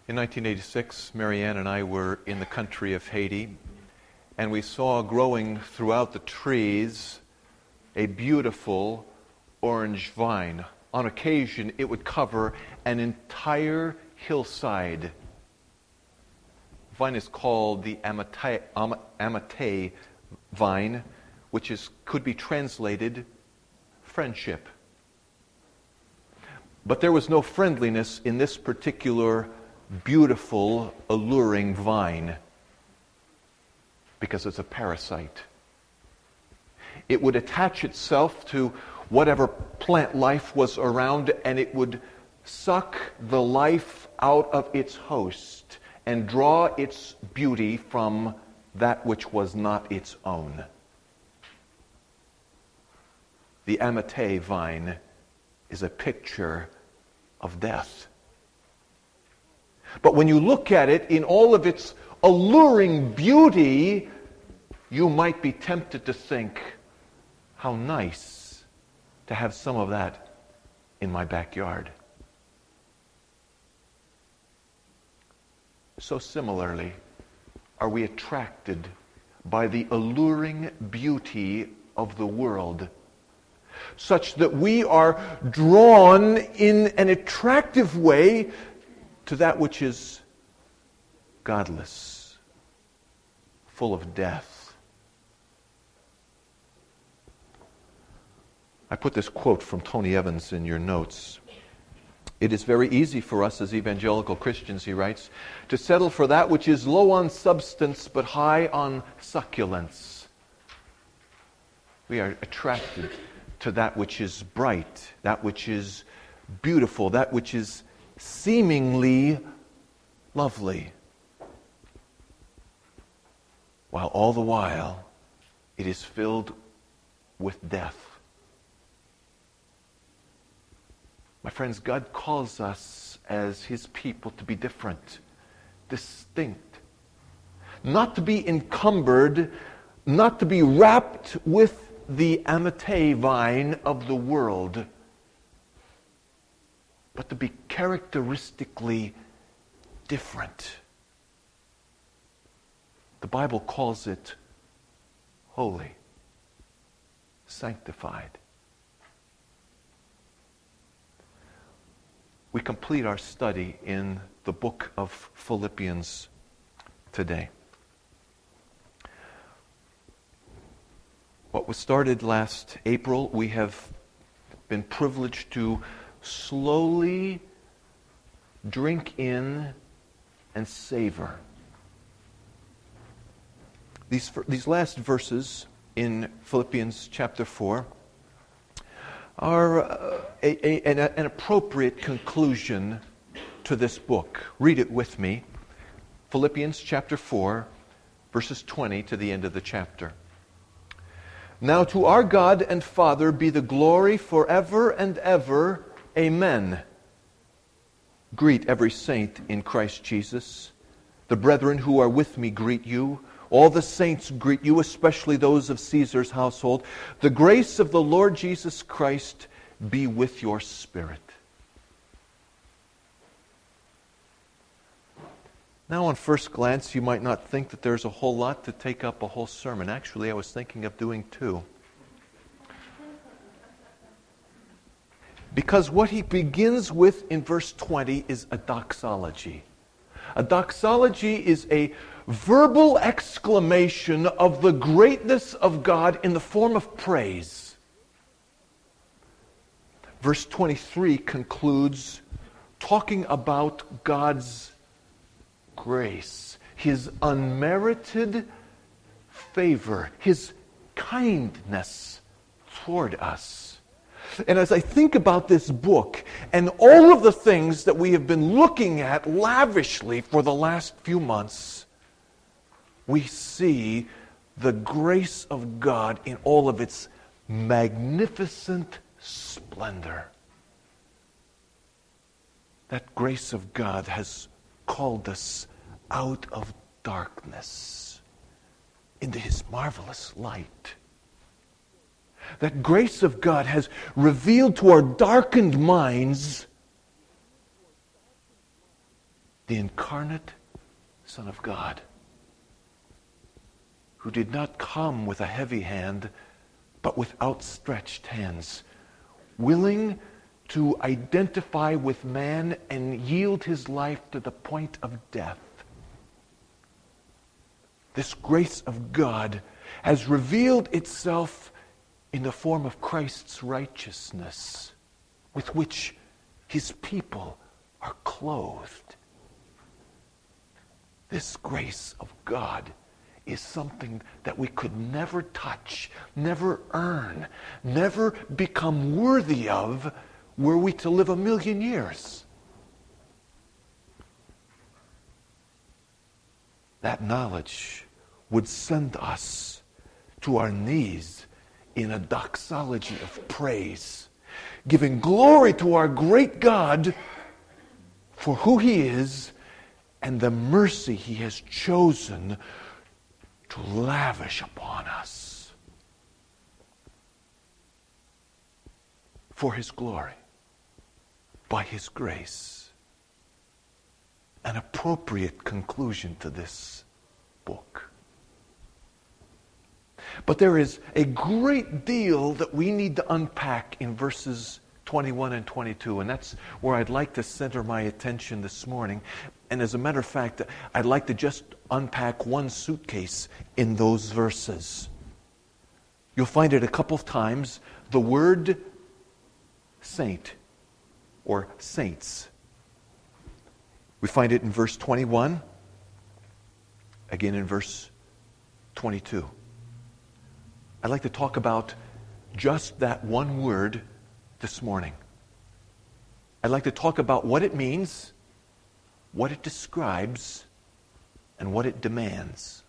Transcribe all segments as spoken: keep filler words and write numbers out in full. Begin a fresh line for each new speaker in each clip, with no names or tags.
In nineteen eighty-six, Marianne and I were in the country of Haiti, and we saw growing throughout the trees a beautiful orange vine. On occasion, it would cover an entire hillside. The vine is called the Amate, Am, Amate vine, which is could be translated friendship. But there was no friendliness in this particular beautiful, alluring vine, because it's a parasite. It would attach itself to whatever plant life was around, and it would suck the life out of its host and draw its beauty from that which was not its own. The Amate vine is a picture of death. But when you look at it in all of its alluring beauty, you might be tempted to think, how nice to have some of that in my backyard. So similarly, are we attracted by the alluring beauty of the world, such that we are drawn in an attractive way to that which is godless, full of death? I put this quote from Tony Evans in your notes. It is very easy for us as evangelical Christians, he writes, to settle for that which is low on substance but high on succulence. We are attracted to that which is bright, that which is beautiful, that which is seemingly lovely, while all the while it is filled with death. My friends, God calls us as His people to be different, distinct, not to be encumbered, not to be wrapped with the Amate vine of the world, but to be characteristically different. The Bible calls it holy, sanctified. We complete our study in the book of Philippians today. What was started last April, we have been privileged to slowly drink in and savor. These, these last verses in Philippians chapter four are uh, a, a, an, an appropriate conclusion to this book. Read it with me. Philippians chapter four, verses twenty to the end of the chapter. Now to our God and Father be the glory forever and ever. Amen. Greet every saint in Christ Jesus. The brethren who are with me greet you. All the saints greet you, especially those of Caesar's household. The grace of the Lord Jesus Christ be with your spirit. Now, on first glance, you might not think that there's a whole lot to take up a whole sermon. Actually, I was thinking of doing two. Because what he begins with in verse twenty is a doxology. A doxology is a verbal exclamation of the greatness of God in the form of praise. Verse twenty-three concludes talking about God's grace, His unmerited favor, His kindness toward us. And as I think about this book and all of the things that we have been looking at lavishly for the last few months, we see the grace of God in all of its magnificent splendor. That grace of God has called us out of darkness into His marvelous light. That grace of God has revealed to our darkened minds the incarnate Son of God, who did not come with a heavy hand, but with outstretched hands, willing to identify with man and yield his life to the point of death. This grace of God has revealed itself in the form of Christ's righteousness, with which his people are clothed. This grace of God is something that we could never touch, never earn, never become worthy of were we to live a million years. That knowledge would send us to our knees in a doxology of praise, giving glory to our great God for who he is and the mercy he has chosen to lavish upon us for his glory, by his grace. An appropriate conclusion to this book. But there is a great deal that we need to unpack in verses twenty-one and twenty-two, and that's where I'd like to center my attention this morning. And as a matter of fact, I'd like to just unpack one suitcase in those verses. You'll find it a couple of times, the word saint or saints. We find it in verse twenty-one, again in verse twenty-two. I'd like to talk about just that one word this morning. I'd like to talk about what it means, what it describes, and what it demands.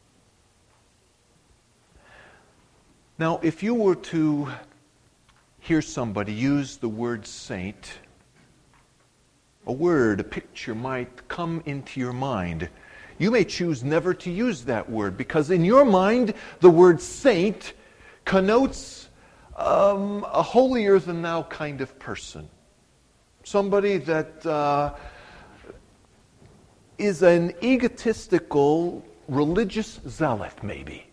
Now, if you were to hear somebody use the word saint, a word, a picture might come into your mind. You may choose never to use that word because in your mind, the word saint connotes um, a holier-than-thou kind of person. Somebody that uh, is an egotistical religious zealot, maybe.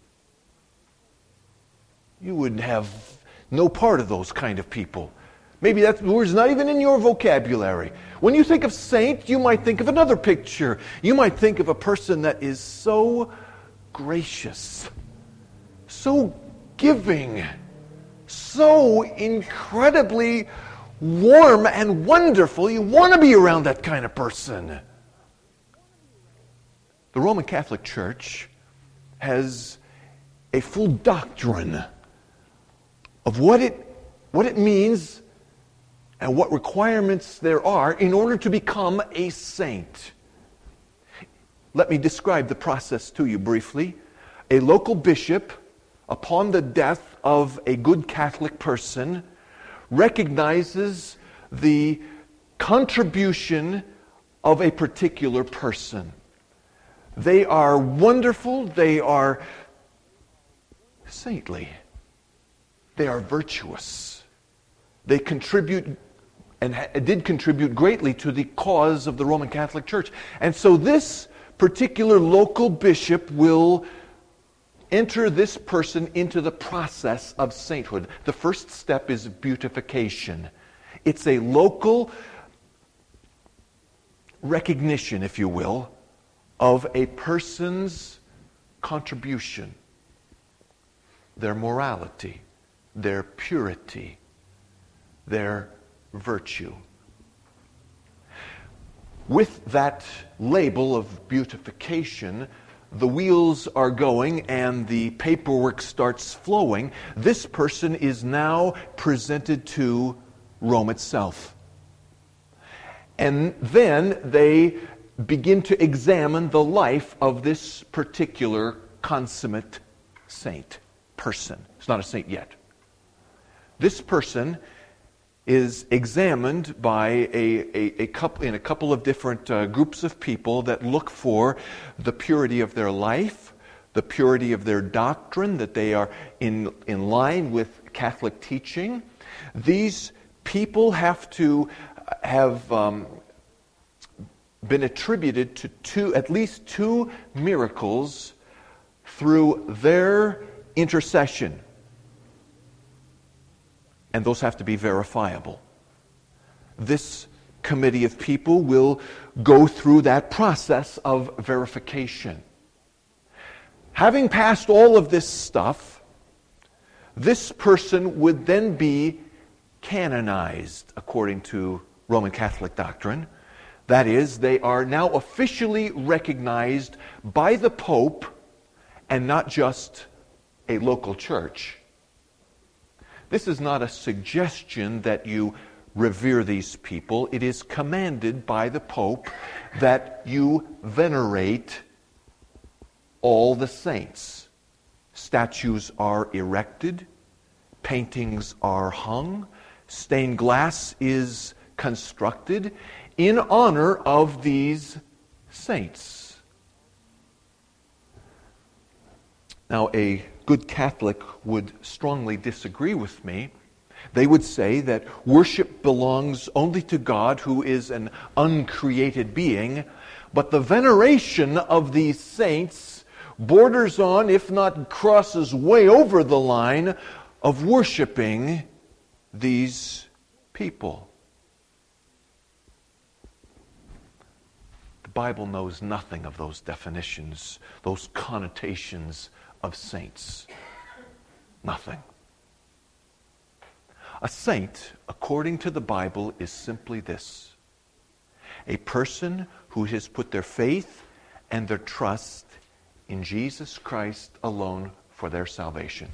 You would have no part of those kind of people. Maybe that word's not even in your vocabulary. When you think of saint, you might think of another picture. You might think of a person that is so gracious, so giving, so incredibly warm and wonderful. You want to be around that kind of person. The Roman Catholic Church has a full doctrine of what it, what it means and what requirements there are in order to become a saint. Let me describe the process to you briefly. A local bishop, upon the death of a good Catholic person, recognizes the contribution of a particular person. They are wonderful, they are saintly, they are virtuous. They contribute and ha- did contribute greatly to the cause of the Roman Catholic Church. And so this particular local bishop will enter this person into the process of sainthood. The first step is beatification. It's a local recognition, if you will, of a person's contribution, their morality, their purity, their virtue. With that label of beatification, the wheels are going and the paperwork starts flowing. This person is now presented to Rome itself. And then they begin to examine the life of this particular consummate saint person. It's not a saint yet. This person is examined by a, a, a couple in a couple of different uh, groups of people that look for the purity of their life, the purity of their doctrine, that they are in, in line with Catholic teaching. These people have to have um, been attributed to two, at least two miracles through their intercession. And those have to be verifiable. This committee of people will go through that process of verification. Having passed all of this stuff, this person would then be canonized according to Roman Catholic doctrine. That is, they are now officially recognized by the Pope and not just a local church. This is not a suggestion that you revere these people. It is commanded by the Pope that you venerate all the saints. Statues are erected, paintings are hung, stained glass is constructed in honor of these saints. Now, a good Catholic would strongly disagree with me. They would say that worship belongs only to God, who is an uncreated being, but the veneration of these saints borders on, if not crosses way over the line, of worshiping these people. The Bible knows nothing of those definitions, those connotations of saints. Nothing. A saint, according to the Bible, is simply this: a person who has put their faith and their trust in Jesus Christ alone for their salvation.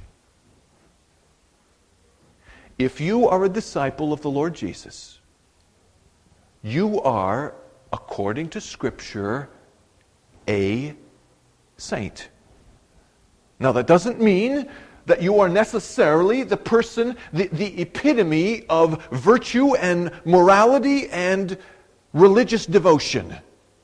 If you are a disciple of the Lord Jesus, you are, according to Scripture, a saint. Now, that doesn't mean that you are necessarily the person, the, the epitome of virtue and morality and religious devotion.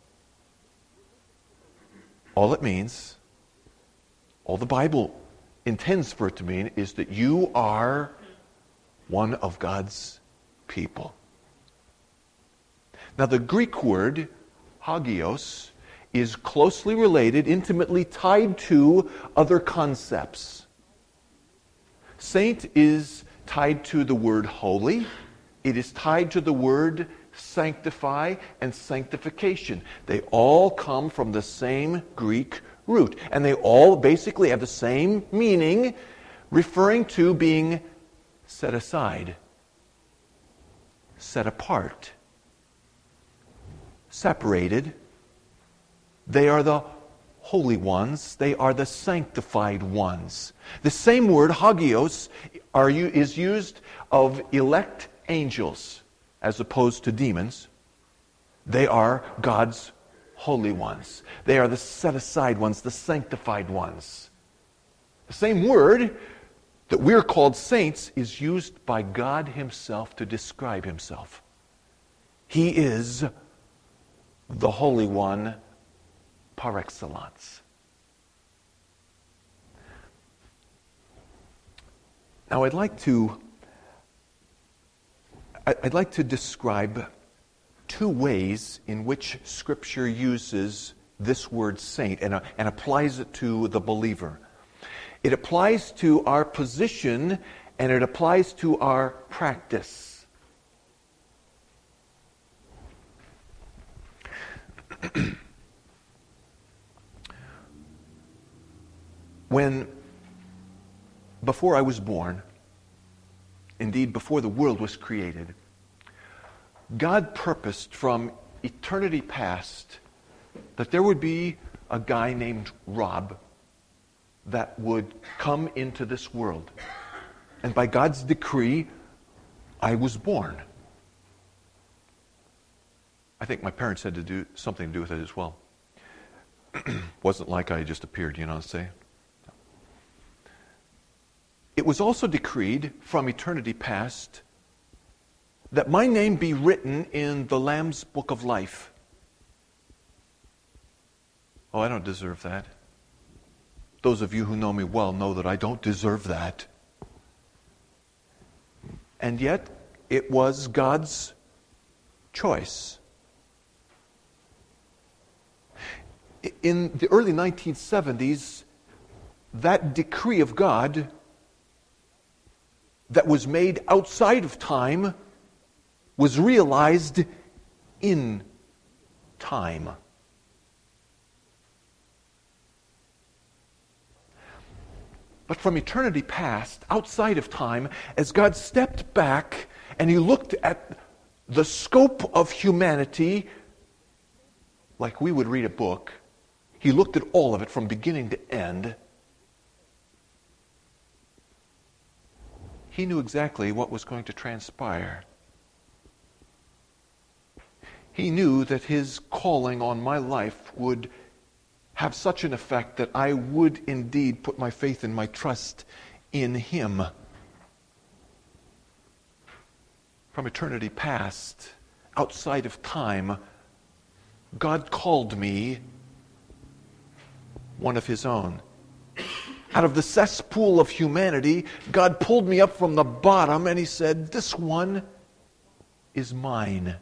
All it means, all the Bible intends for it to mean, is that you are one of God's people. Now, the Greek word hagios is closely related, intimately tied to other concepts. Saint is tied to the word holy. It is tied to the word sanctify and sanctification. They all come from the same Greek root. And they all basically have the same meaning, referring to being set aside, set apart, separated. They are the holy ones. They are the sanctified ones. The same word, hagios, are, is used of elect angels as opposed to demons. They are God's holy ones. They are the set-aside ones, the sanctified ones. The same word that we're called saints is used by God Himself to describe Himself. He is the Holy One par excellence. Now, I'd like to I'd like to describe two ways in which Scripture uses this word saint and, uh, and applies it to the believer. It applies to our position and it applies to our practice. When, before I was born, indeed before the world was created, God purposed from eternity past that there would be a guy named Rob that would come into this world. And by God's decree, I was born. I think my parents had to do something to do with it as well. Wasn't like I just appeared, you know what I'm saying? It was also decreed from eternity past that my name be written in the Lamb's Book of Life. Oh, I don't deserve that. Those of you who know me well know that I don't deserve that. And yet, it was God's choice. in the early nineteen seventies, that decree of God that was made outside of time was realized in time. But from eternity past, outside of time, as God stepped back and He looked at the scope of humanity, like we would read a book, He looked at all of it from beginning to end. He knew exactly what was going to transpire. He knew that His calling on my life would have such an effect that I would indeed put my faith and my trust in Him. From eternity past, outside of time, God called me one of His own. Out of the cesspool of humanity, God pulled me up from the bottom and He said, "This one is mine."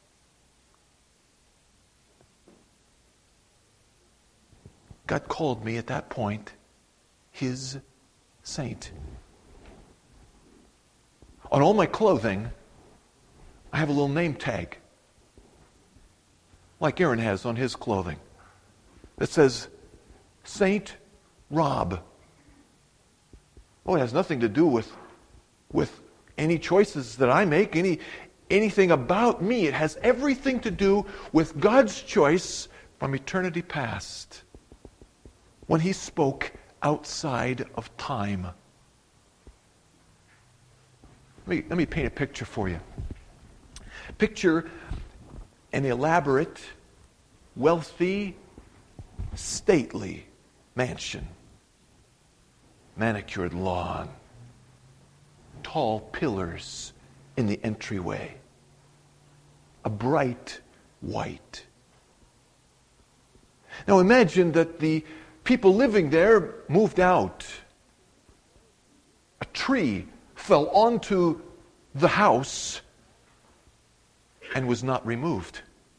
God called me at that point His saint. On all my clothing, I have a little name tag, like Aaron has on his clothing, that says Saint Rob. Oh, it has nothing to do with, with any choices that I make, any anything about me. It has everything to do with God's choice from eternity past, when He spoke outside of time. Let me, let me paint a picture for you. Picture an elaborate, wealthy, stately mansion. Manicured lawn. Tall pillars in the entryway. A bright white. Now imagine that the people living there moved out. A tree fell onto the house and was not removed.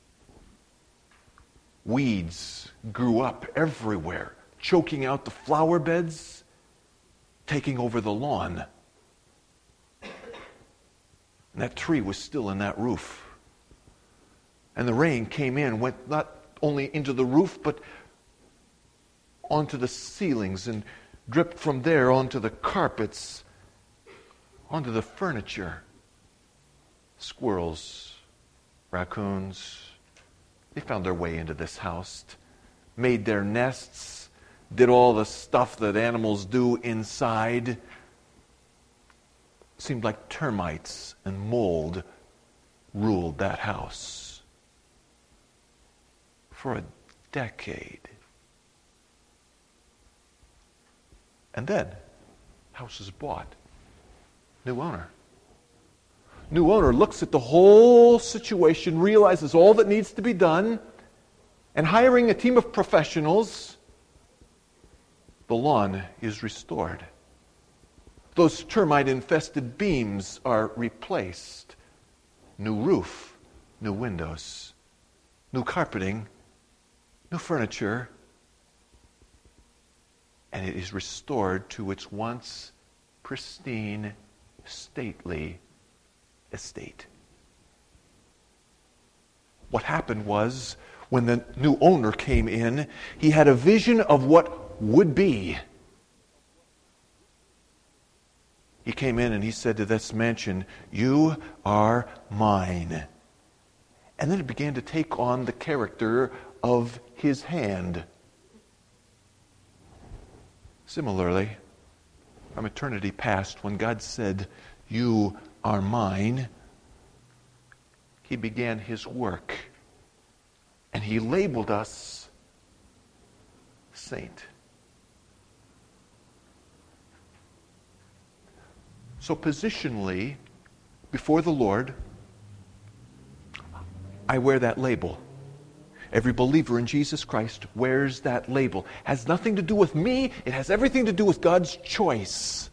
Weeds grew up everywhere, choking out the flower beds, taking over the lawn. And that tree was still in that roof. And the rain came in, went not only into the roof, but onto the ceilings and dripped from there onto the carpets, onto the furniture. Squirrels, raccoons, they found their way into this house, made their nests, did all the stuff that animals do inside. Seemed like termites and mold ruled that house for a decade. And then, house is bought. New owner. New owner looks at the whole situation, realizes all that needs to be done, and hiring a team of professionals, the lawn is restored. Those termite-infested beams are replaced. New roof, new windows, new carpeting, new furniture, and it is restored to its once pristine, stately estate. What happened was, when the new owner came in, he had a vision of what would be. He came in and he said to this mansion, "You are mine." And then it began to take on the character of his hand. Similarly, from eternity past, when God said, "You are mine," He began His work. And He labeled us saint. So positionally, before the Lord, I wear that label. Every believer in Jesus Christ wears that label. It has nothing to do with me. It has everything to do with God's choice.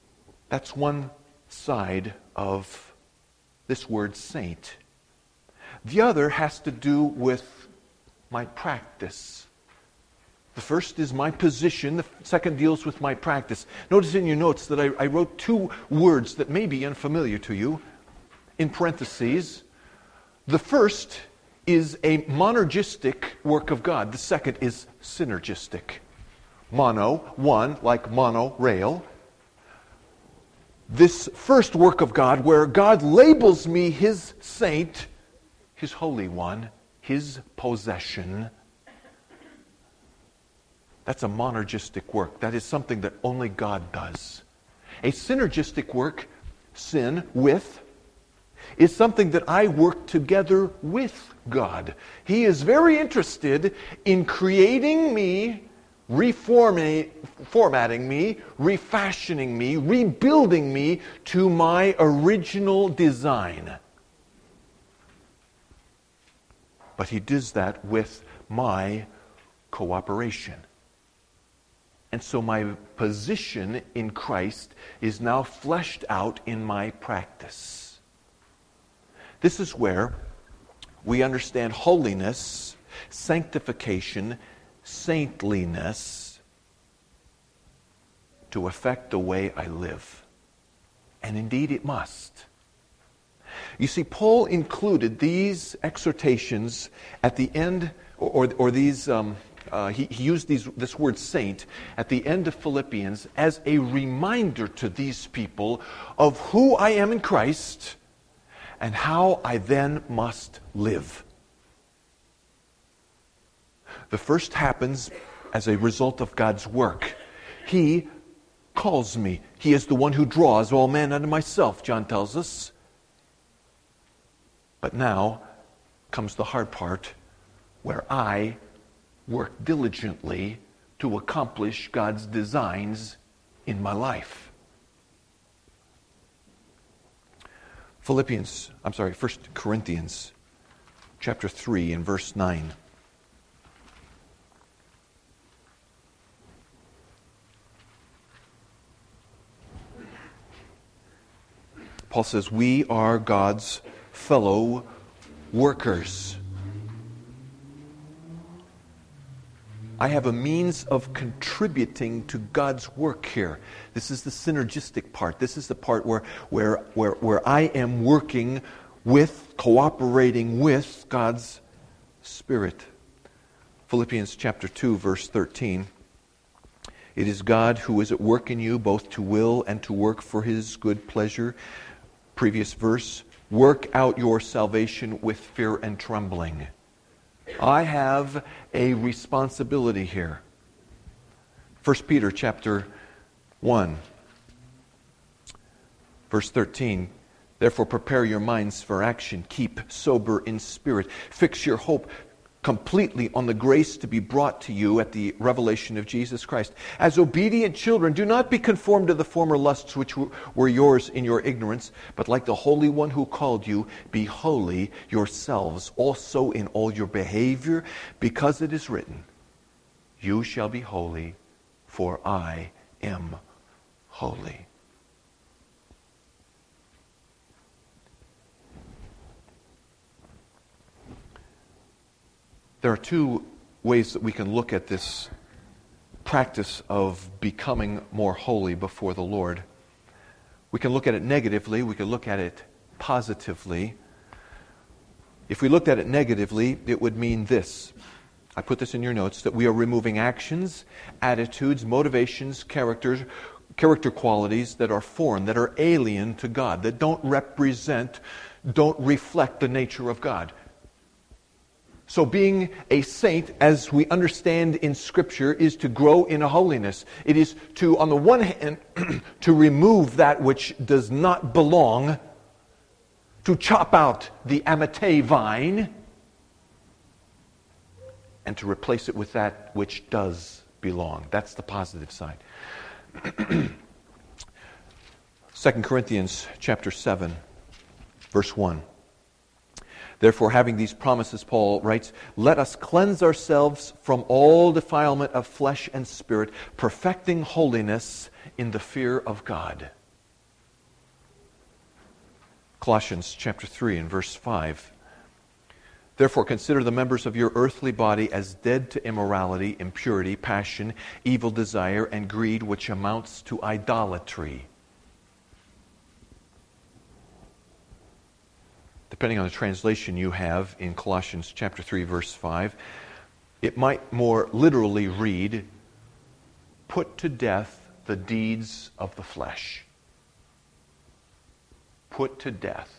That's one side of this word saint. The other has to do with my practice. The first is my position. The second deals with my practice. Notice in your notes that I, I wrote two words that may be unfamiliar to you in parentheses. The first is a monergistic work of God. The second is synergistic. Mono, one, like monorail. This first work of God, where God labels me His saint, His Holy One, His possession, that's a monergistic work. That is something that only God does. A synergistic work, sin, with, is something that I work together with God. He is very interested in creating me, reforming, formatting me, refashioning me, rebuilding me to my original design. But He does that with my cooperation. And so my position in Christ is now fleshed out in my practice. This is where we understand holiness, sanctification, saintliness to affect the way I live. And indeed it must. You see, Paul included these exhortations at the end, or, or, or these... Um, Uh, he, he used these, this word saint at the end of Philippians as a reminder to these people of who I am in Christ and how I then must live. The first happens as a result of God's work. He calls me. He is the one who draws all men unto myself, John tells us. But now comes the hard part, where I work diligently to accomplish God's designs in my life. Philippians, I'm sorry, First Corinthians chapter three and verse nine. Paul says, we are God's fellow workers. I have a means of contributing to God's work here. This is the synergistic part. This is the part where, where, where, where I am working with, cooperating with God's Spirit. Philippians chapter two, verse thirteen. It is God who is at work in you, both to will and to work for His good pleasure. Previous verse, work out your salvation with fear and trembling. I have a responsibility here. First Peter chapter one, verse thirteen. Therefore prepare your minds for action. Keep sober in spirit. Fix your hope completely on the grace to be brought to you at the revelation of Jesus Christ. As obedient children, do not be conformed to the former lusts which were yours in your ignorance, but like the Holy One who called you, be holy yourselves also in all your behavior, because it is written, you shall be holy, for I am holy. There are two ways that we can look at this practice of becoming more holy before the Lord. We can look at it negatively. We can look at it positively. If we looked at it negatively, it would mean this. I put this in your notes, that we are removing actions, attitudes, motivations, characters, character qualities that are foreign, that are alien to God, that don't represent, don't reflect the nature of God. So being a saint, as we understand in Scripture, is to grow in a holiness. It is to, on the one hand, to remove that which does not belong, to chop out the amate vine, and to replace it with that which does belong. That's the positive side. Second Corinthians chapter seven, verse one. Therefore, having these promises, Paul writes, let us cleanse ourselves from all defilement of flesh and spirit, perfecting holiness in the fear of God. Colossians chapter three and verse five. Therefore, consider the members of your earthly body as dead to immorality, impurity, passion, evil desire, and greed, which amounts to idolatry. Depending on the translation you have in Colossians chapter three, verse five, it might more literally read, put to death the deeds of the flesh. Put to death.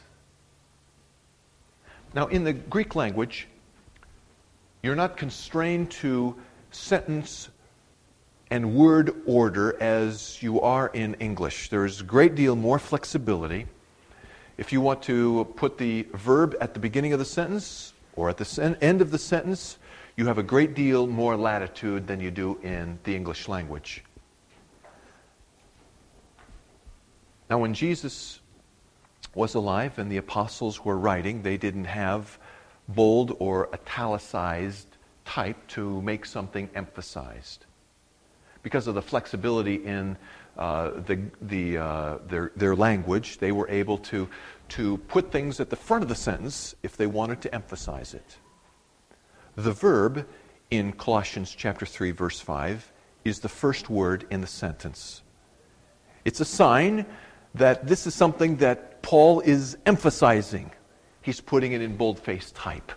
Now, in the Greek language, you're not constrained to sentence and word order as you are in English. There's a great deal more flexibility. If you want to put the verb at the beginning of the sentence or at the end of the sentence, you have a great deal more latitude than you do in the English language. Now, when Jesus was alive and the apostles were writing, they didn't have bold or italicized type to make something emphasized. Because of the flexibility in uh, the, the, uh, their, their language, they were able to, to put things at the front of the sentence if they wanted to emphasize it. The verb in Colossians chapter three, verse five, is the first word in the sentence. It's a sign that this is something that Paul is emphasizing. He's putting it in bold-faced type.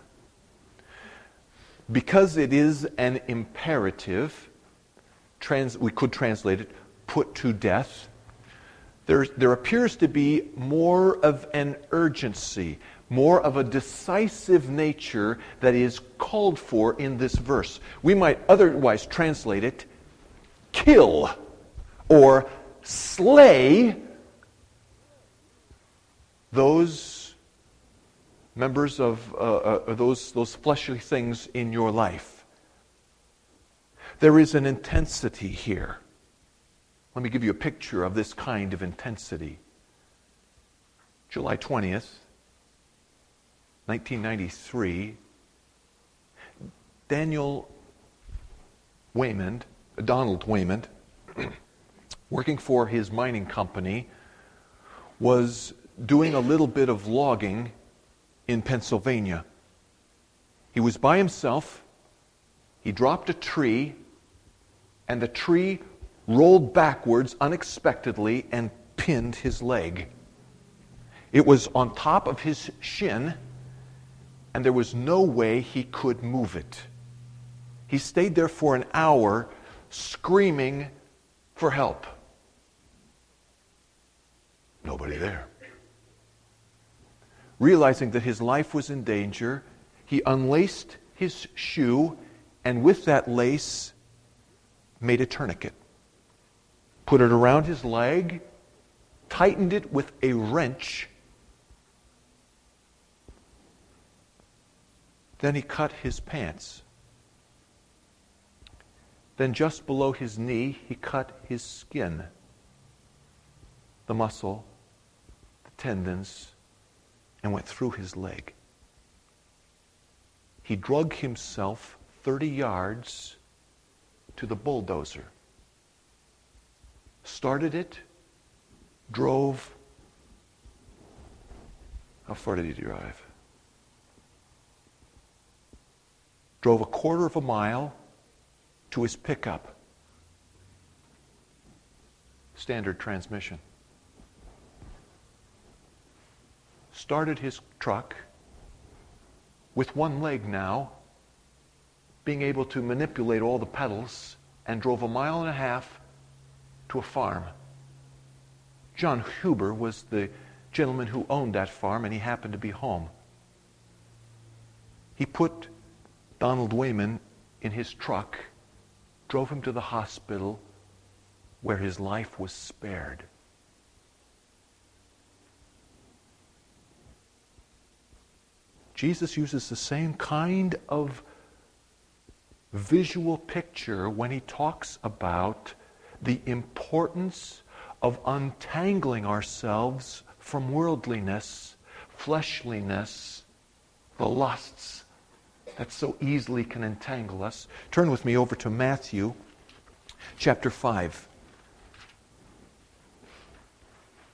Because it is an imperative, trans, we could translate it, put to death, there, there appears to be more of an urgency, more of a decisive nature that is called for in this verse. We might otherwise translate it, kill or slay those members of uh, uh, those, those fleshly things in your life. There is an intensity here. Let me give you a picture of this kind of intensity. July twentieth, nineteen ninety-three, Daniel Waymond, Donald Waymond, working for his mining company, was doing a little bit of logging in Pennsylvania. He was by himself. He dropped a tree, and the tree rolled backwards unexpectedly and pinned his leg. It was on top of his shin, and there was no way he could move it. He stayed there for an hour screaming for help. Nobody there. Realizing that his life was in danger, he unlaced his shoe and with that lace made a tourniquet. Put it around his leg, tightened it with a wrench. Then he cut his pants. Then just below his knee, he cut his skin, the muscle, the tendons, and went through his leg. He drug himself thirty yards to the bulldozer, started it, drove. How far did he drive? Drove a quarter of a mile to his pickup. Standard transmission. Started his truck with one leg now, being able to manipulate all the pedals, and drove a mile and a half to a farm. John Huber was the gentleman who owned that farm, and he happened to be home. He put Donald Wayman in his truck, drove him to the hospital where his life was spared. Jesus uses the same kind of visual picture when he talks about the importance of untangling ourselves from worldliness, fleshliness, the lusts that so easily can entangle us. Turn with me over to Matthew chapter five.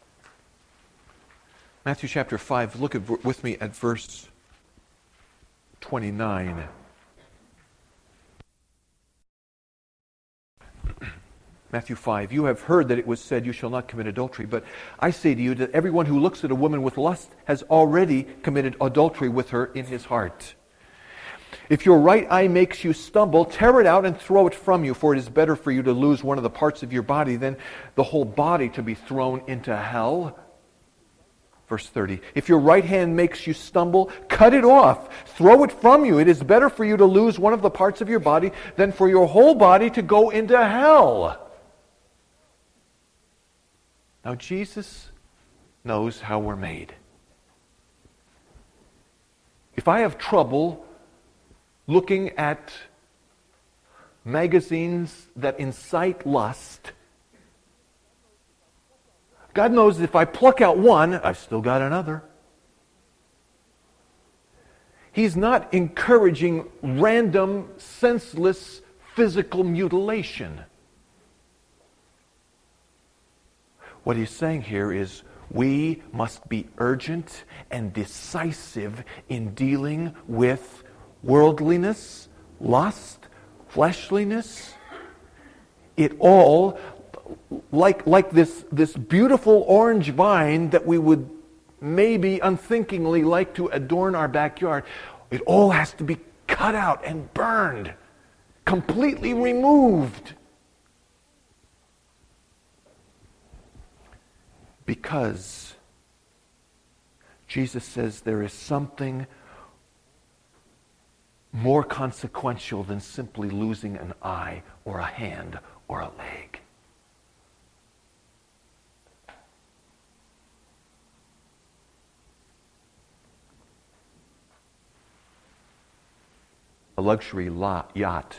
Matthew chapter five, look at, with me at verse twenty-nine. Matthew five, you have heard that it was said, you shall not commit adultery. But I say to you that everyone who looks at a woman with lust has already committed adultery with her in his heart. If your right eye makes you stumble, tear it out and throw it from you, for it is better for you to lose one of the parts of your body than the whole body to be thrown into hell. Verse thirty, if your right hand makes you stumble, cut it off, throw it from you. It is better for you to lose one of the parts of your body than for your whole body to go into hell. Now, Jesus knows how we're made. If I have trouble looking at magazines that incite lust, God knows if I pluck out one, I've still got another. He's not encouraging random, senseless physical mutilation. What he's saying here is we must be urgent and decisive in dealing with worldliness, lust, fleshliness. It all, like, like this, this beautiful orange vine that we would maybe unthinkingly like to adorn our backyard, it all has to be cut out and burned, completely removed. Because Jesus says there is something more consequential than simply losing an eye or a hand or a leg. A luxury yacht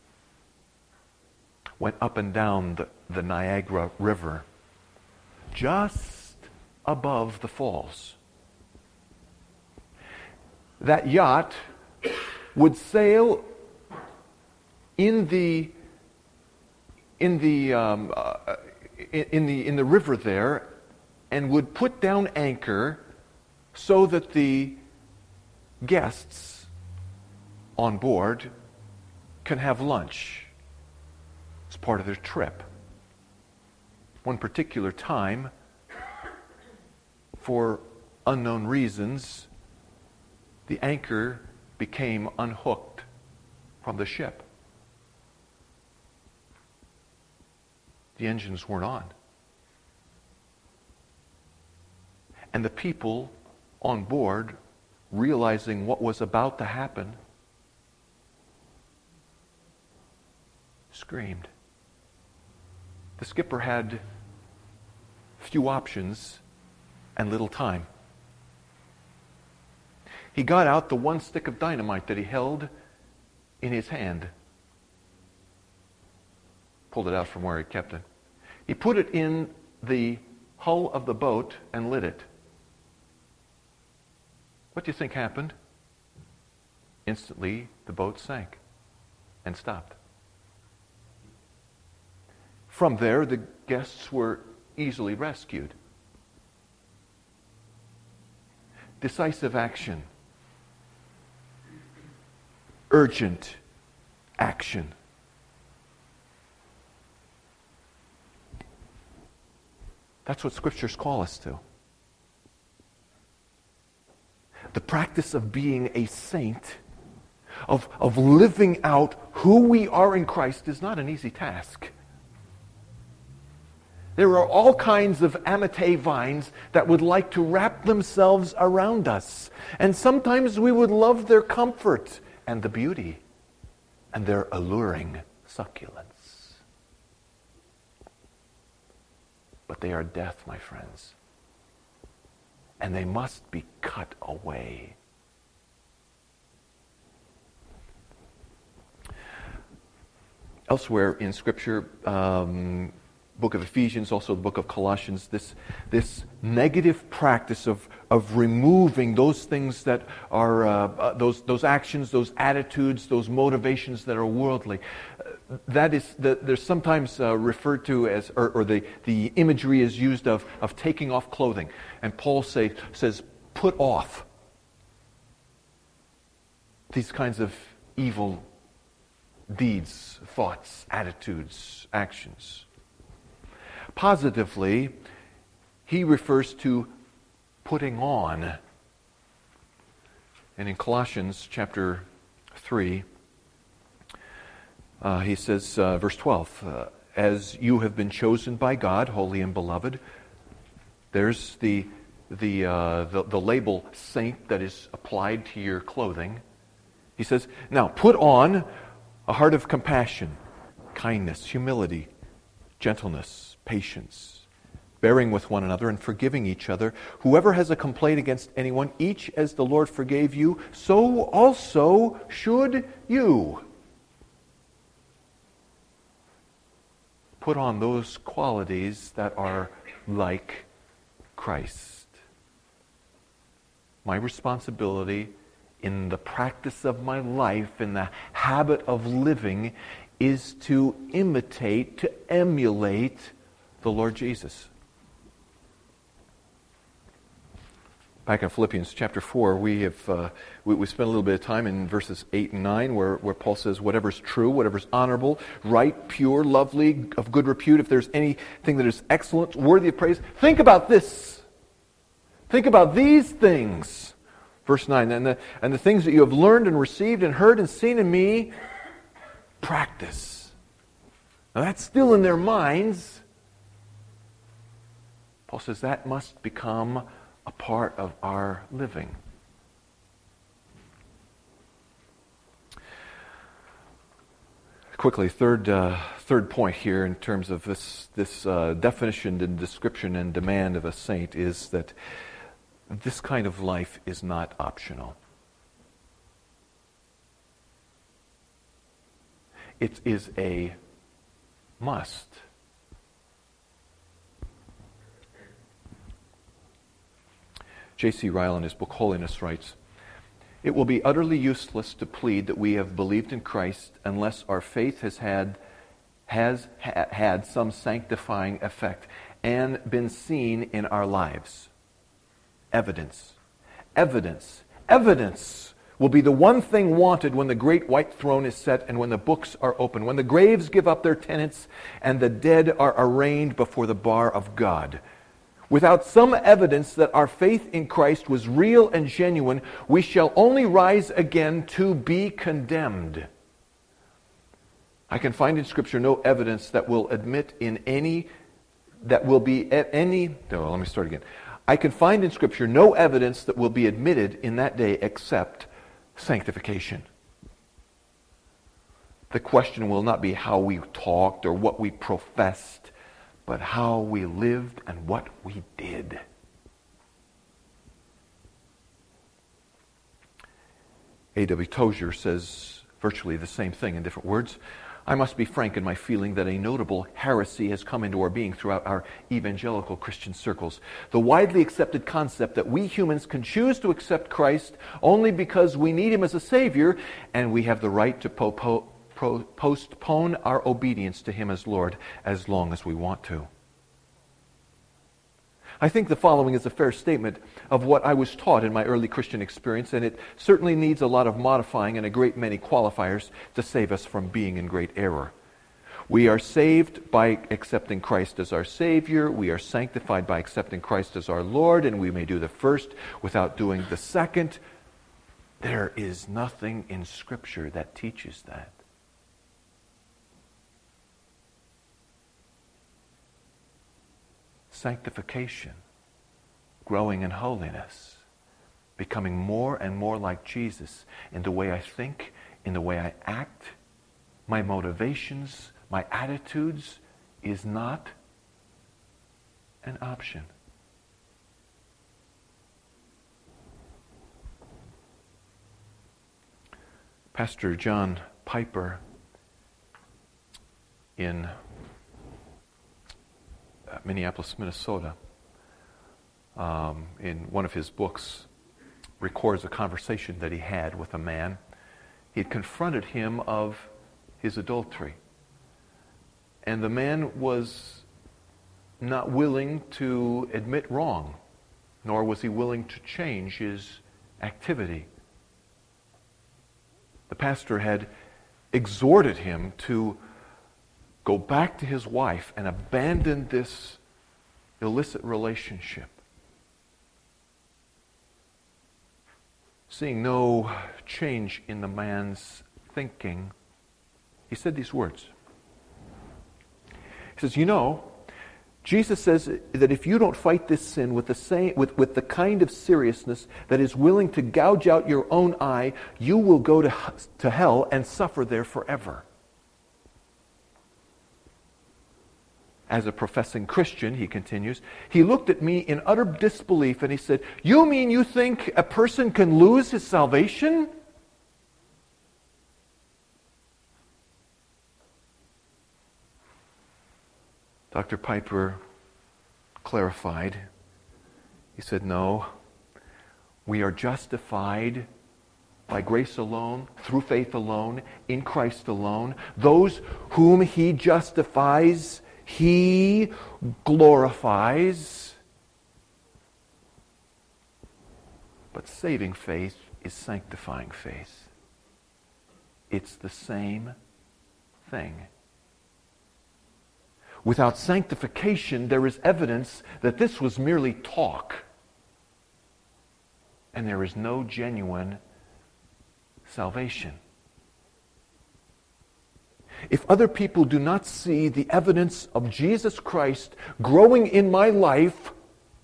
went up and down the, the Niagara River just above the falls. That yacht would sail in the in the um, uh, in the in the river there, and would put down anchor so that the guests on board can have lunch as part of their trip. One particular time, for unknown reasons, the anchor became unhooked from the ship. The engines weren't on. And the people on board, realizing what was about to happen, screamed. The skipper had few options and little time. He got out the one stick of dynamite that he held in his hand. Pulled it out from where he kept it. He put it in the hull of the boat and lit it. What do you think happened? Instantly, the boat sank and stopped. From there, the guests were easily rescued. Decisive action. Urgent action. That's what scriptures call us to. The practice of being a saint, of, of living out who we are in Christ, is not an easy task. There are all kinds of amate vines that would like to wrap themselves around us. And sometimes we would love their comfort and the beauty and their alluring succulence. But they are death, my friends. And they must be cut away. Elsewhere in Scripture, um, book of Ephesians, also the book of Colossians, this, this negative practice of, of removing those things that are, uh, uh, those, those actions, those attitudes, those motivations that are worldly. Uh, that is, the, they're sometimes uh, referred to as, or, or the, the imagery is used of, of taking off clothing. And Paul say, says, put off. these kinds of evil deeds, thoughts, attitudes, actions. Positively, he refers to putting on. And in Colossians chapter three, uh, he says, uh, verse twelve, uh, as you have been chosen by God, holy and beloved. There's the the, uh, the the label saint that is applied to your clothing. He says, now put on a heart of compassion, kindness, humility, gentleness, patience, bearing with one another and forgiving each other. Whoever has a complaint against anyone, each as the Lord forgave you, so also should you. Put on those qualities that are like Christ. My responsibility in the practice of my life, in the habit of living, is to imitate, to emulate the Lord Jesus. Back in Philippians chapter four, we have uh, we, we spent a little bit of time in verses eight and nine, where, where Paul says, whatever's true, whatever's honorable, right, pure, lovely, of good repute, if there's anything that is excellent, worthy of praise, think about this. Think about these things. Verse nine, and the, and the things that you have learned and received and heard and seen in me, practice. Now that's still in their minds. Paul says that must become a part of our living. Quickly, third uh, third point here in terms of this this uh, definition and description and demand of a saint is that this kind of life is not optional. It is a must. J C Ryle in his book Holiness writes, it will be utterly useless to plead that we have believed in Christ unless our faith has had has ha- had some sanctifying effect and been seen in our lives. Evidence. Evidence. Evidence will be the one thing wanted when the great white throne is set and when the books are open, when the graves give up their tenants and the dead are arraigned before the bar of God. Without some evidence that our faith in Christ was real and genuine, we shall only rise again to be condemned. I can find in Scripture no evidence that will admit in any, that will be at any, no, let me start again. I can find in Scripture no evidence that will be admitted in that day except sanctification. The question will not be how we talked or what we professed, but how we lived and what we did. A W Tozer says virtually the same thing in different words. I must be frank in my feeling that a notable heresy has come into our being throughout our evangelical Christian circles. The widely accepted concept that we humans can choose to accept Christ only because we need Him as a Savior, and we have the right to po- po- pro- postpone our obedience to Him as Lord as long as we want to. I think the following is a fair statement of what I was taught in my early Christian experience, and it certainly needs a lot of modifying and a great many qualifiers to save us from being in great error. We are saved by accepting Christ as our Savior. We are sanctified by accepting Christ as our Lord, and we may do the first without doing the second. There is nothing in Scripture that teaches that. Sanctification, growing in holiness, becoming more and more like Jesus in the way I think, in the way I act, my motivations, my attitudes, is not an option. Pastor John Piper in Minneapolis, Minnesota, um, in one of his books, records a conversation that he had with a man. He had confronted him of his adultery. And the man was not willing to admit wrong, nor was he willing to change his activity. The pastor had exhorted him to go back to his wife and abandon this illicit relationship. Seeing no change in the man's thinking, he said these words. He says, you know, Jesus says that if you don't fight this sin with the same, with, with the kind of seriousness that is willing to gouge out your own eye, you will go to, to hell and suffer there forever. As a professing Christian, he continues, he looked at me in utter disbelief and he said, you mean you think a person can lose his salvation? Doctor Piper clarified. He said, no, we are justified by grace alone, through faith alone, in Christ alone. Those whom he justifies, he glorifies. But saving faith is sanctifying faith. It's the same thing. Without sanctification, there is evidence that this was merely talk. And there is no genuine salvation. If other people do not see the evidence of Jesus Christ growing in my life,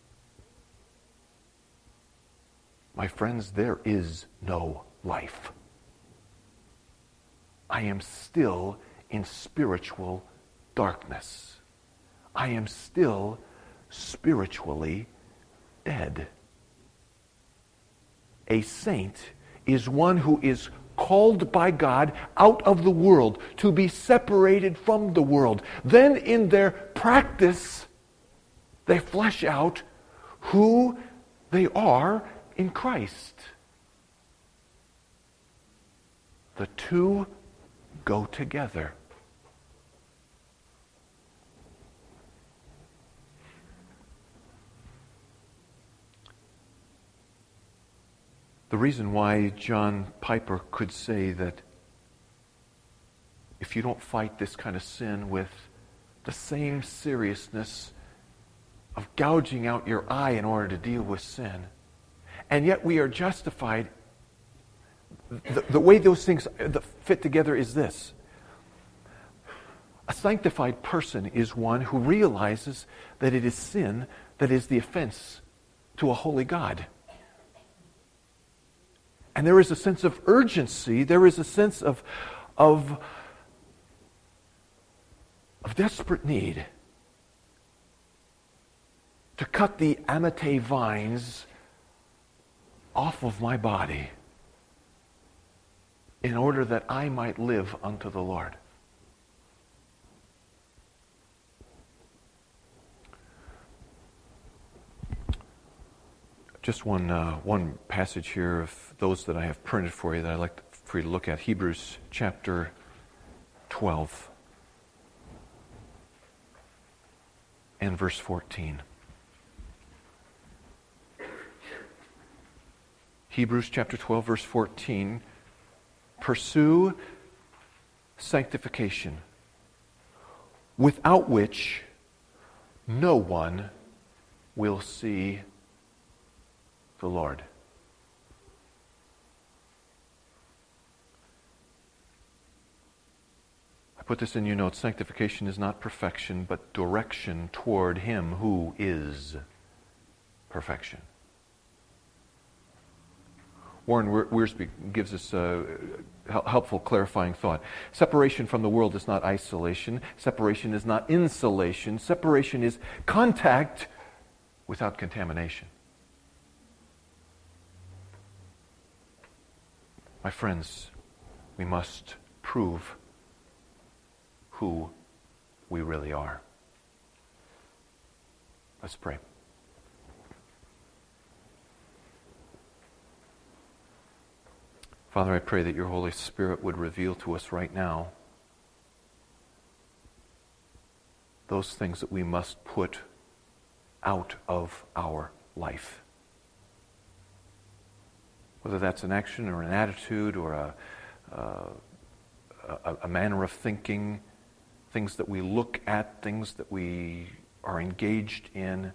my friends, there is no life. I am still in spiritual darkness. I am still spiritually dead. A saint is one who is called by God out of the world, to be separated from the world. Then in their practice, they flesh out who they are in Christ. The two go together. The reason why John Piper could say that if you don't fight this kind of sin with the same seriousness of gouging out your eye in order to deal with sin, and yet we are justified, the, the way those things fit together is this. A sanctified person is one who realizes that it is sin that is the offense to a holy God. And there is a sense of urgency, there is a sense of, of, of desperate need to cut the amate vines off of my body in order that I might live unto the Lord. Just one uh, one passage here of those that I have printed for you that I'd like for you to look at. Hebrews chapter twelve and verse fourteen. Hebrews chapter twelve, verse fourteen. Pursue sanctification, without which no one will see the Lord. I put this in your notes. Sanctification is not perfection, but direction toward Him who is perfection. Warren Wiersbe gives us a helpful clarifying thought. Separation from the world is not isolation. Separation is not insulation. Separation is contact without contamination. My friends, we must prove who we really are. Let's pray. Father, I pray that your Holy Spirit would reveal to us right now those things that we must put out of our life. Whether that's an action or an attitude or a, uh, a, a manner of thinking, things that we look at, things that we are engaged in.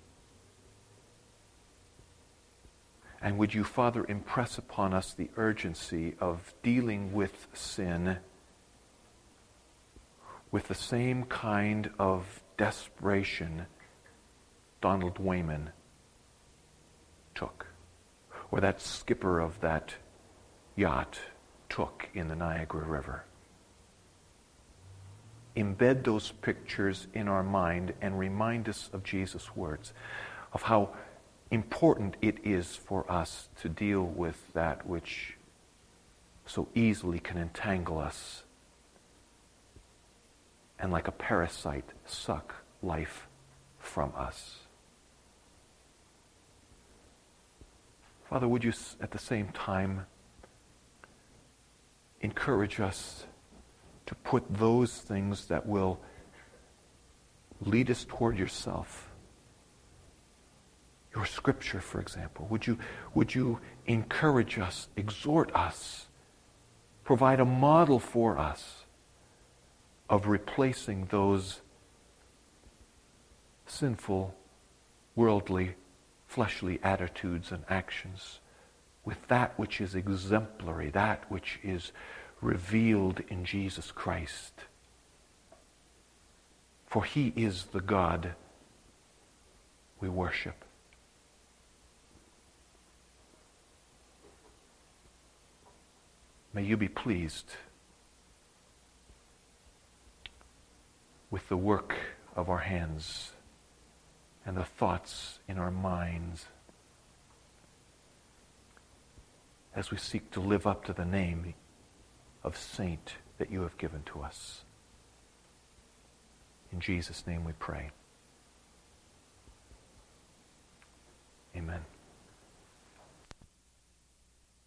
And would you, Father, impress upon us the urgency of dealing with sin with the same kind of desperation Donald Wayman took, or that skipper of that yacht took in the Niagara River. Embed those pictures in our mind and remind us of Jesus' words, of how important it is for us to deal with that which so easily can entangle us and like a parasite suck life from us. Father, would you at the same time encourage us to put those things that will lead us toward yourself, your scripture, for example. Would you, would you encourage us, exhort us, provide a model for us of replacing those sinful, worldly, fleshly attitudes and actions with that which is exemplary, that which is revealed in Jesus Christ. For he is the God we worship. May you be pleased with the work of our hands and the thoughts in our minds as we seek to live up to the name of saint that you have given to us. In Jesus' name we pray.